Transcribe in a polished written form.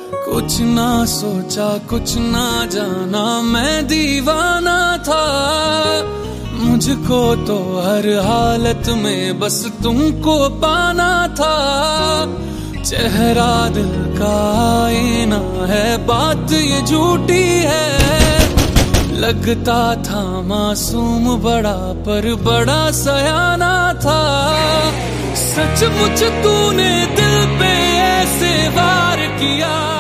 कुछ ना सोचा कुछ ना जाना, मैं दीवाना था। मुझको तो हर हालत में बस तुमको पाना था। चेहरा दिल का आईना है, बात ये झूठी है। लगता था मासूम बड़ा, पर बड़ा सयाना था। सचमुच तूने दिल पे ऐसे वार किया।